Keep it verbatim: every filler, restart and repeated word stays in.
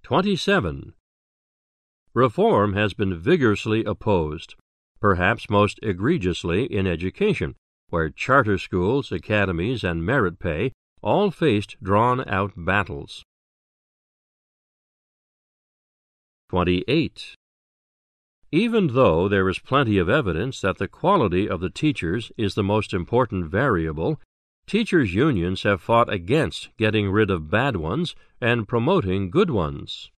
twenty-seven. Reform has been vigorously opposed, perhaps most egregiously in education, where charter schools, academies, and merit pay all faced drawn-out battles. twenty-eight. Even though there is plenty of evidence that the quality of the teachers is the most important variable, teachers' unions have fought against getting rid of bad ones and promoting good ones.